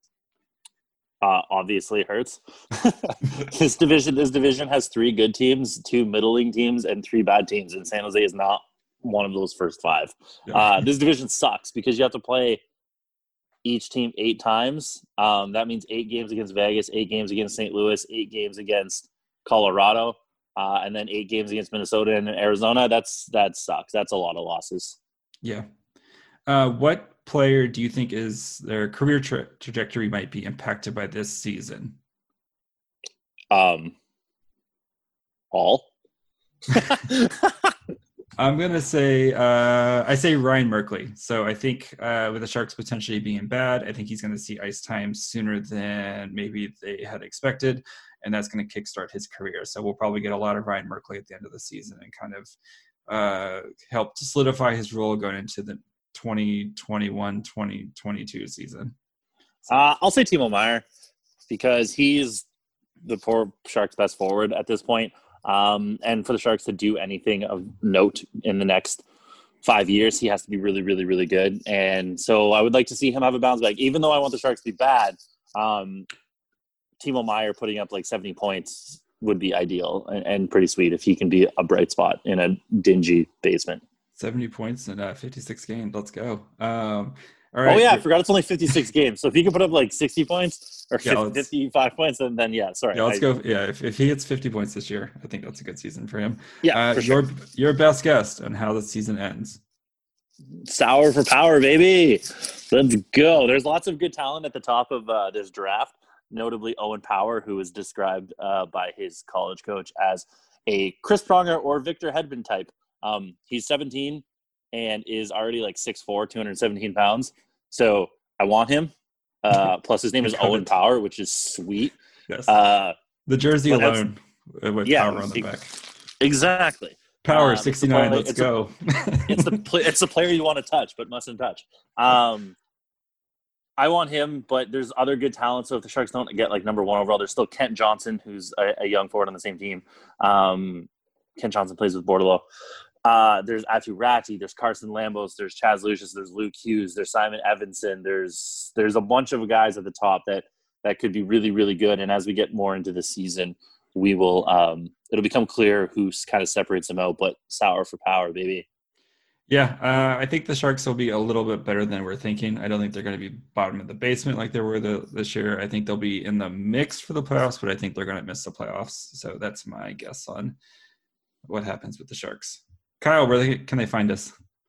Uh, obviously it hurts. this division this division has three good teams, two middling teams, and three bad teams, and San Jose is not one of those first five. Yeah. Uh, this division sucks because you have to play each team eight times. Um, that means eight games against Vegas, eight games against Saint Louis, eight games against Colorado. Uh, and then eight games against Minnesota and Arizona. That's that sucks. That's a lot of losses. Yeah. Uh, what player do you think is their career tra- trajectory might be impacted by this season? Um, all. I'm gonna say uh, I say Ryan Merkley. So I think uh, with the Sharks potentially being bad, I think he's going to see ice time sooner than maybe they had expected. And that's going to kickstart his career. So we'll probably get a lot of Ryan Merkley at the end of the season and kind of uh, help to solidify his role going into the twenty twenty-one twenty twenty-two season. So. Uh, I'll say Timo Meier because he's the poor Sharks' best forward at this point. Um, and for the Sharks to do anything of note in the next five years, he has to be really, really, really good. And so I would like to see him have a bounce back, even though I want the Sharks to be bad. Um, Timo Meier putting up like seventy points would be ideal and, and pretty sweet if he can be a bright spot in a dingy basement. seventy points in uh, fifty-six games. Let's go. Um, all right. Oh, yeah. I forgot it's only fifty-six games. So if he can put up like sixty points or yeah, fifty-five points, then, then yeah, sorry. Yeah, let's I, go. Yeah, if, if he hits fifty points this year, I think that's a good season for him. Yeah, uh, for sure. Your, your best guess on how the season ends. Sour for power, baby. Let's go. There's lots of good talent at the top of uh, this draft. Notably Owen Power, who is described uh, by his college coach as a Chris Pronger or Victor Hedman type. Um, he's seventeen and is already like six foot four, two hundred seventeen pounds. So I want him. Uh, plus his name is Owen Power, which is sweet. Yes. Uh, the jersey alone with yeah, Power on the back. Exactly. Power um, sixty-nine. Play, let's it's go. A, it's the play, it's the player you want to touch but mustn't touch. Um, I want him, but there's other good talent. So if the Sharks don't get like number one overall, there's still Kent Johnson, who's a, a young forward on the same team. Um, Ken Johnson plays with Bordelot. Uh, there's Atu Ratti, there's Carson Lambos, there's Chaz Lucius, there's Luke Hughes, there's Simon Evanson. There's there's a bunch of guys at the top that that could be really, really good. And as we get more into the season, we will um, it'll become clear who kind of separates them out. But Sauer for power, baby. Yeah, uh, I think the Sharks will be a little bit better than we're thinking. I don't think they're going to be bottom of the basement like they were the, this year. I think they'll be in the mix for the playoffs, but I think they're going to miss the playoffs. So that's my guess on what happens with the Sharks. Kyle, where they, can they find us?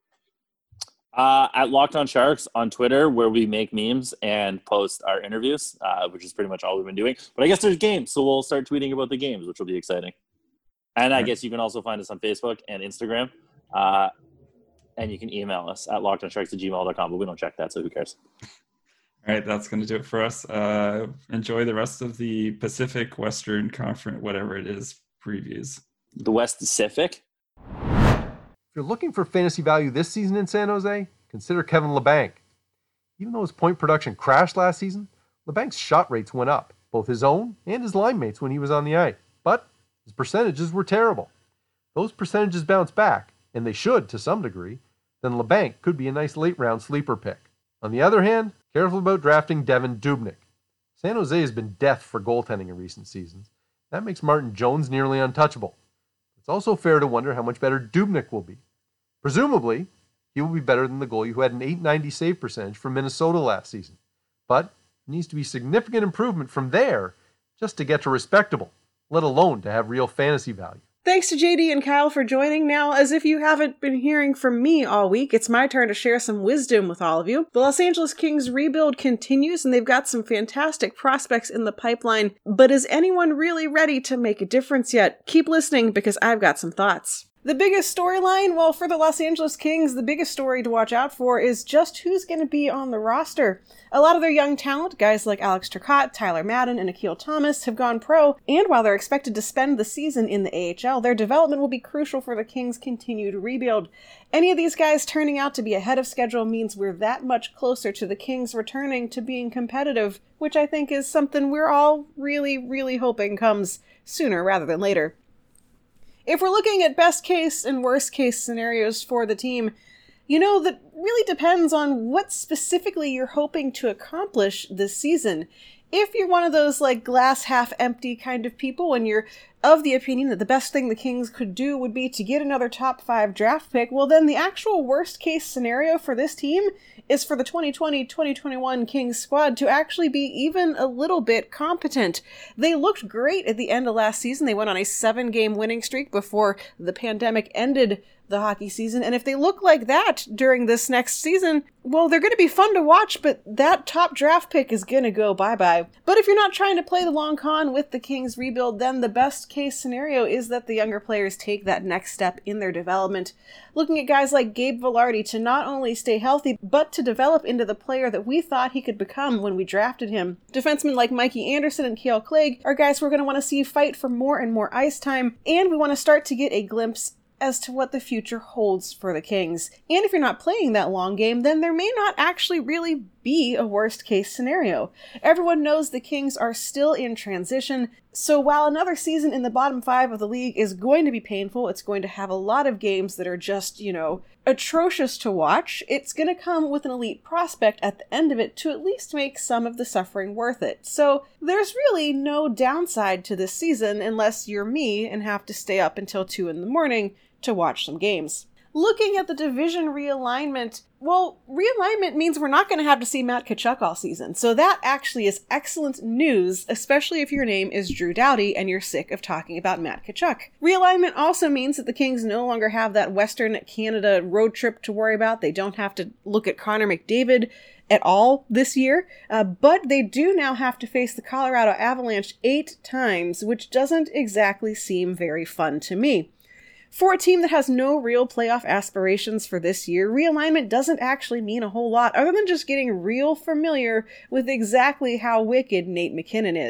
Uh, at Locked On Sharks on Twitter, where we make memes and post our interviews, uh, which is pretty much all we've been doing. But I guess there's games, so we'll start tweeting about the games, which will be exciting. And I Right. guess you can also find us on Facebook and Instagram. Uh, and you can email us at lockedonsharks at gmail dot com, but we don't check that, so who cares? All right, that's going to do it for us. Uh, enjoy the rest of the Pacific Western Conference, whatever it is, previews. The West Pacific? If you're looking for fantasy value this season in San Jose, consider Kevin Labanc. Even though his point production crashed last season, Labanc's shot rates went up, both his own and his line mates when he was on the ice. But his percentages were terrible. Those percentages bounce back, and they should to some degree, then Labanc could be a nice late-round sleeper pick. On the other hand, careful about drafting Devin Dubnyk. San Jose has been death for goaltending in recent seasons. That makes Martin Jones nearly untouchable. It's also fair to wonder how much better Dubnyk will be. Presumably, he will be better than the goalie who had an eight ninety save percentage for Minnesota last season. But it needs to be significant improvement from there just to get to respectable, let alone to have real fantasy value. Thanks to J D and Kyle for joining. Now, as if you haven't been hearing from me all week, it's my turn to share some wisdom with all of you. The Los Angeles Kings rebuild continues, and they've got some fantastic prospects in the pipeline. But is anyone really ready to make a difference yet? Keep listening, because I've got some thoughts. The biggest storyline, well, for the Los Angeles Kings, the biggest story to watch out for is just who's going to be on the roster. A lot of their young talent, guys like Alex Turcotte, Tyler Madden, and Akil Thomas, have gone pro, and while they're expected to spend the season in the A H L, their development will be crucial for the Kings' continued rebuild. Any of these guys turning out to be ahead of schedule means we're that much closer to the Kings returning to being competitive, which I think is something we're all really, really hoping comes sooner rather than later. If we're looking at best case and worst case scenarios for the team, you know, that really depends on what specifically you're hoping to accomplish this season. If you're one of those, like, glass half empty kind of people and you're of the opinion that the best thing the Kings could do would be to get another top five draft pick, well, then the actual worst case scenario for this team is for the twenty twenty twenty twenty-one Kings squad to actually be even a little bit competent. They looked great at the end of last season. They went on a seven-game winning streak before the pandemic ended the hockey season, and if they look like that during this next season, well, they're going to be fun to watch, but that top draft pick is going to go bye-bye. But if you're not trying to play the long con with the Kings rebuild, then the best case scenario is that the younger players take that next step in their development. Looking at guys like Gabe Vilardi to not only stay healthy, but to develop into the player that we thought he could become when we drafted him. Defensemen like Mikey Anderson and Kale Clegg are guys we're going to want to see fight for more and more ice time, and we want to start to get a glimpse as to what the future holds for the Kings. And if you're not playing that long game, then there may not actually really be a worst case scenario. Everyone knows the Kings are still in transition, so while another season in the bottom five of the league is going to be painful, it's going to have a lot of games that are just, you know, atrocious to watch, it's going to come with an elite prospect at the end of it to at least make some of the suffering worth it. So there's really no downside to this season unless you're me and have to stay up until two in the morning to watch some games. Looking at the division realignment, well, realignment means we're not going to have to see Matt Tkachuk all season. So that actually is excellent news, especially if your name is Drew Doughty and you're sick of talking about Matt Tkachuk. Realignment also means that the Kings no longer have that Western Canada road trip to worry about. They don't have to look at Connor McDavid at all this year, uh, but they do now have to face the Colorado Avalanche eight times, which doesn't exactly seem very fun to me. For a team that has no real playoff aspirations for this year, realignment doesn't actually mean a whole lot other than just getting real familiar with exactly how wicked Nate McKinnon is.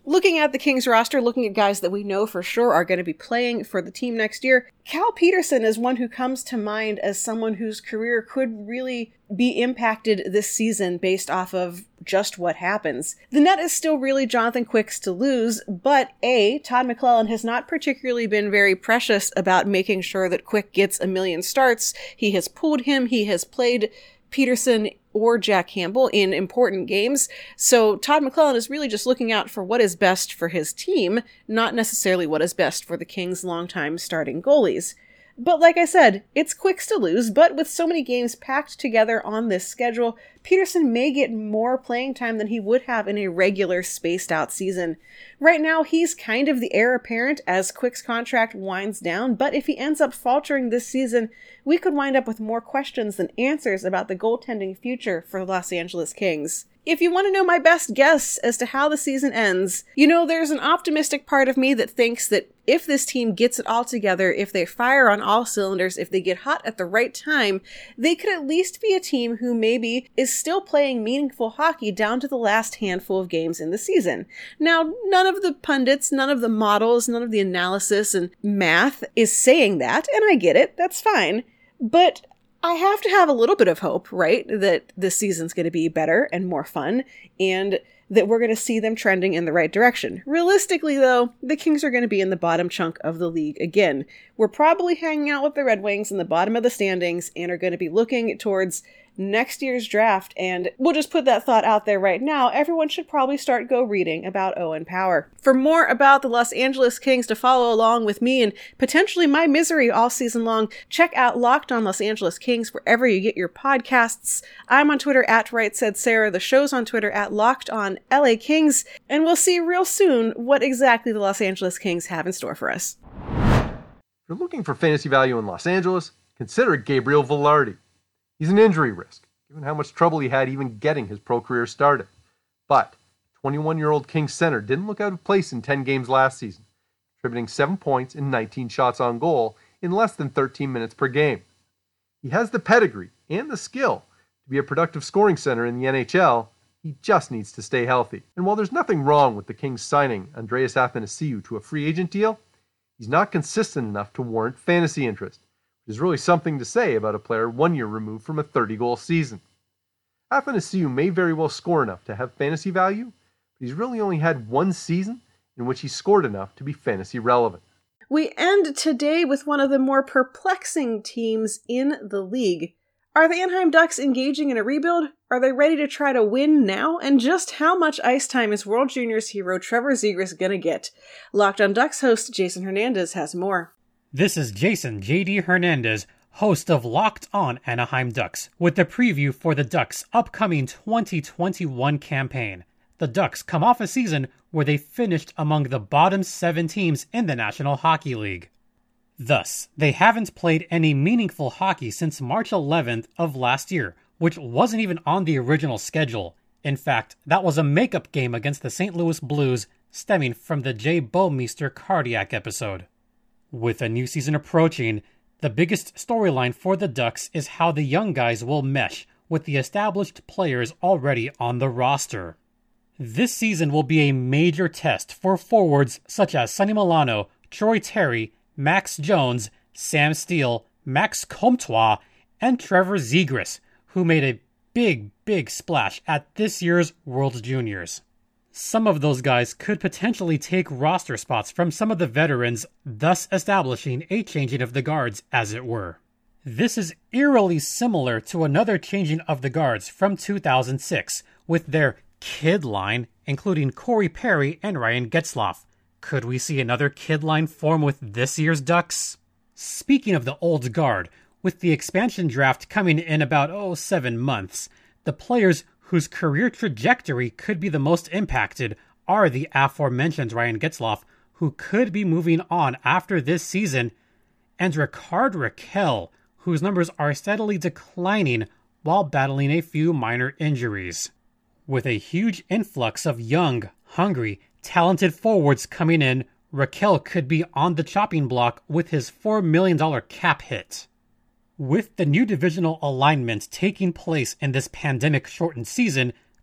Looking at the Kings roster, looking at guys that we know for sure are going to be playing for the team next year, Cal Petersen is one who comes to mind as someone whose career could really be impacted this season based off of just what happens. The net is still really Jonathan Quick's to lose, but A, Todd McClellan has not particularly been very precious about making sure that Quick gets a million starts. He has pulled him, he has played Petersen or Jack Campbell in important games. So Todd McClellan is really just looking out for what is best for his team, not necessarily what is best for the Kings' longtime starting goalies. But like I said, it's Quick's to lose, but with so many games packed together on this schedule, Petersen may get more playing time than he would have in a regular spaced out season. Right now, he's kind of the heir apparent as Quick's contract winds down, but if he ends up faltering this season, we could wind up with more questions than answers about the goaltending future for the Los Angeles Kings. If you want to know my best guess as to how the season ends, you know, there's an optimistic part of me that thinks that if this team gets it all together, if they fire on all cylinders, if they get hot at the right time, they could at least be a team who maybe is still playing meaningful hockey down to the last handful of games in the season. Now, none of the pundits, none of the models, none of the analysis and math is saying that, and I get it, that's fine. But I have to have a little bit of hope, right? That this season's going to be better and more fun, and that we're going to see them trending in the right direction. Realistically, though, the Kings are going to be in the bottom chunk of the league again. We're probably hanging out with the Red Wings in the bottom of the standings and are going to be looking towards next year's draft, and we'll just put that thought out there right now. Everyone should probably start go reading about Owen Power. For more about the Los Angeles Kings to follow along with me and potentially my misery all season long, check out Locked on Los Angeles Kings wherever you get your podcasts. I'm on Twitter at Right Said Sarah. The show's on Twitter at Locked on L A Kings, and we'll see real soon what exactly the Los Angeles Kings have in store for us. If you're looking for fantasy value in Los Angeles, consider Gabriel Vilardi. He's an injury risk, given how much trouble he had even getting his pro career started. But twenty-one-year-old Kings center didn't look out of place in ten games last season, contributing seven points and nineteen shots on goal in less than thirteen minutes per game. He has the pedigree and the skill to be a productive scoring center in the N H L. He just needs to stay healthy. And while there's nothing wrong with the Kings signing Andreas Athanasiou to a free agent deal, he's not consistent enough to warrant fantasy interest. There's really something to say about a player one year removed from a thirty-goal season. Athanasiou may very well score enough to have fantasy value, but he's really only had one season in which he scored enough to be fantasy relevant. We end today with one of the more perplexing teams in the league. Are the Anaheim Ducks engaging in a rebuild? Are they ready to try to win now? And just how much ice time is World Juniors hero Trevor Zegras gonna get? Locked on Ducks host Jason Hernandez has more. This is Jason J D Hernandez, host of Locked on Anaheim Ducks, with the preview for the Ducks' upcoming twenty twenty-one campaign. The Ducks come off a season where they finished among the bottom seven teams in the National Hockey League. Thus, they haven't played any meaningful hockey since March eleventh of last year, which wasn't even on the original schedule. In fact, that was a makeup game against the Saint Louis Blues, stemming from the Jay Bouwmeester cardiac episode. With a new season approaching, the biggest storyline for the Ducks is how the young guys will mesh with the established players already on the roster. This season will be a major test for forwards such as Sonny Milano, Troy Terry, Max Jones, Sam Steele, Max Comtois, and Trevor Zegras, who made a big, big splash at this year's World Juniors. Some of those guys could potentially take roster spots from some of the veterans, thus establishing a changing of the guards, as it were. This is eerily similar to another changing of the guards from two thousand six, with their kid line, including Corey Perry and Ryan Getzlaf. Could we see another kid line form with this year's Ducks? Speaking of the old guard, with the expansion draft coming in about, oh, seven months, the players whose career trajectory could be the most impacted are the aforementioned Ryan Getzlaf, who could be moving on after this season, and Rickard Rakell, whose numbers are steadily declining while battling a few minor injuries. With a huge influx of young, hungry, talented forwards coming in, Rakell could be on the chopping block with his four million dollars cap hit. With the new divisional alignment taking place in this pandemic-shortened season,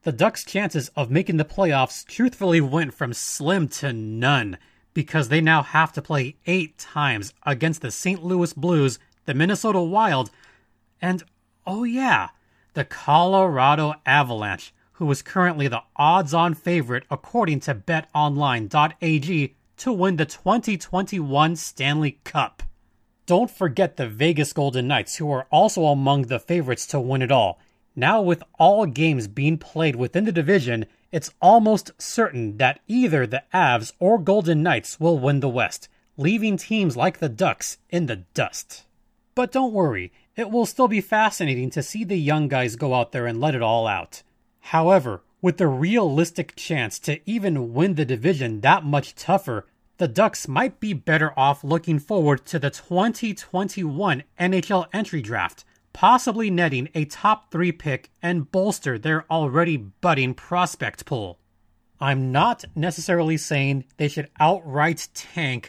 The Ducks' chances of making the playoffs truthfully went from slim to none, because they now have to play eight times against the Saint Louis Blues, the Minnesota Wild, and, oh yeah, the Colorado Avalanche, who is currently the odds-on favorite according to bet online dot a g to win the twenty twenty-one Stanley Cup. Don't forget the Vegas Golden Knights, who are also among the favorites to win it all. Now, with all games being played within the division, it's almost certain that either the Avs or Golden Knights will win the West, leaving teams like the Ducks in the dust. But don't worry, it will still be fascinating to see the young guys go out there and let it all out. However, with the realistic chance to even win the division that much tougher, the Ducks might be better off looking forward to the twenty twenty-one N H L entry draft, possibly netting a top three pick and bolster their already budding prospect pool. I'm not necessarily saying they should outright tank,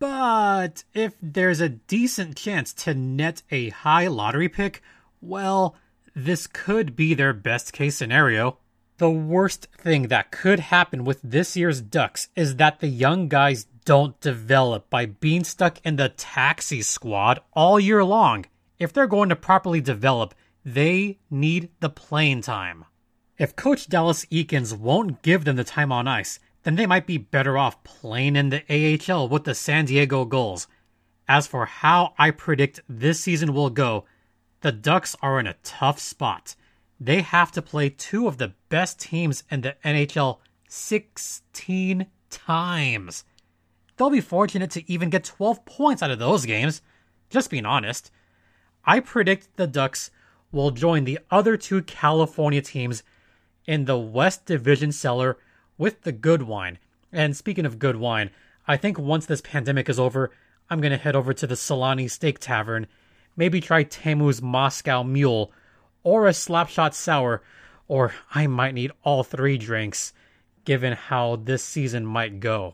but if there's a decent chance to net a high lottery pick, well, this could be their best case scenario. The worst thing that could happen with this year's Ducks is that the young guys don't develop by being stuck in the taxi squad all year long. If they're going to properly develop, they need the playing time. If Coach Dallas Eakins won't give them the time on ice, then they might be better off playing in the A H L with the San Diego Gulls. As for how I predict this season will go, the Ducks are in a tough spot. They have to play two of the best teams in the N H L sixteen times. They'll be fortunate to even get twelve points out of those games, just being honest. I predict the Ducks will join the other two California teams in the West Division cellar with the good wine. And speaking of good wine, I think once this pandemic is over, I'm going to head over to the Solani Steak Tavern, maybe try Temu's Moscow Mule, or a Slapshot Sour, or I might need all three drinks, given how this season might go.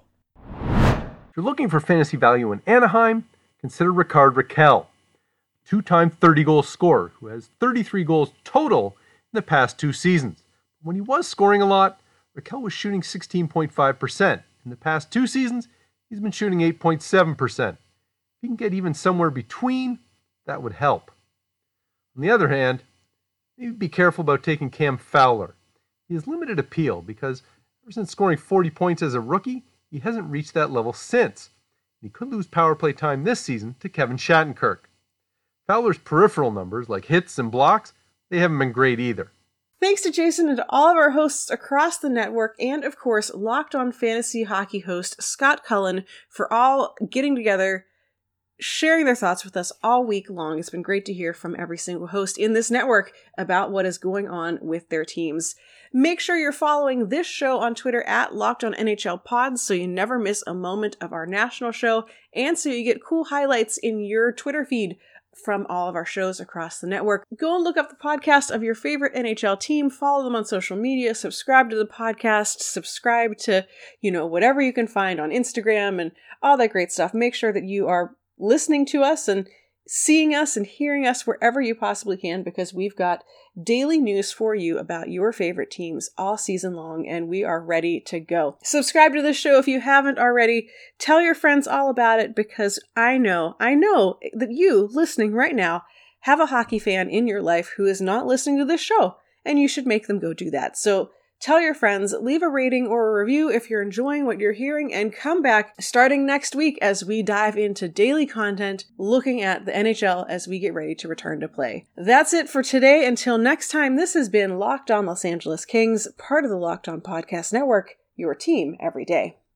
If you're looking for fantasy value in Anaheim, consider Rickard Rakell, two-time thirty-goal scorer who has thirty-three goals total in the past two seasons. When he was scoring a lot, Rakell was shooting sixteen point five percent. In the past two seasons, he's been shooting eight point seven percent. If he can get even somewhere between, that would help. On the other hand, maybe be careful about taking Cam Fowler. He has limited appeal because ever since scoring forty points as a rookie, he hasn't reached that level since. He could lose power play time this season to Kevin Shattenkirk. Fowler's peripheral numbers, like hits and blocks, they haven't been great either. Thanks to Jason and to all of our hosts across the network, and of course, Locked On Fantasy Hockey host Scott Cullen for all getting together, sharing their thoughts with us all week long. It's been great to hear from every single host in this network about what is going on with their teams. Make sure you're following this show on Twitter at Locked On N H L Pod so you never miss a moment of our national show, and so you get cool highlights in your Twitter feed from all of our shows across the network. Go and look up the podcast of your favorite N H L team, follow them on social media, subscribe to the podcast, subscribe to, you know, whatever you can find on Instagram and all that great stuff. Make sure that you are listening to us and seeing us and hearing us wherever you possibly can, because we've got daily news for you about your favorite teams all season long, and we are ready to go. Subscribe to this show if you haven't already. Tell your friends all about it, because I know, I know that you listening right now have a hockey fan in your life who is not listening to this show, and you should make them go do that. So tell your friends, leave a rating or a review if you're enjoying what you're hearing, and come back starting next week as we dive into daily content looking at the N H L as we get ready to return to play. That's it for today. Until next time, this has been Locked On Los Angeles Kings, part of the Locked On Podcast Network, your team every day.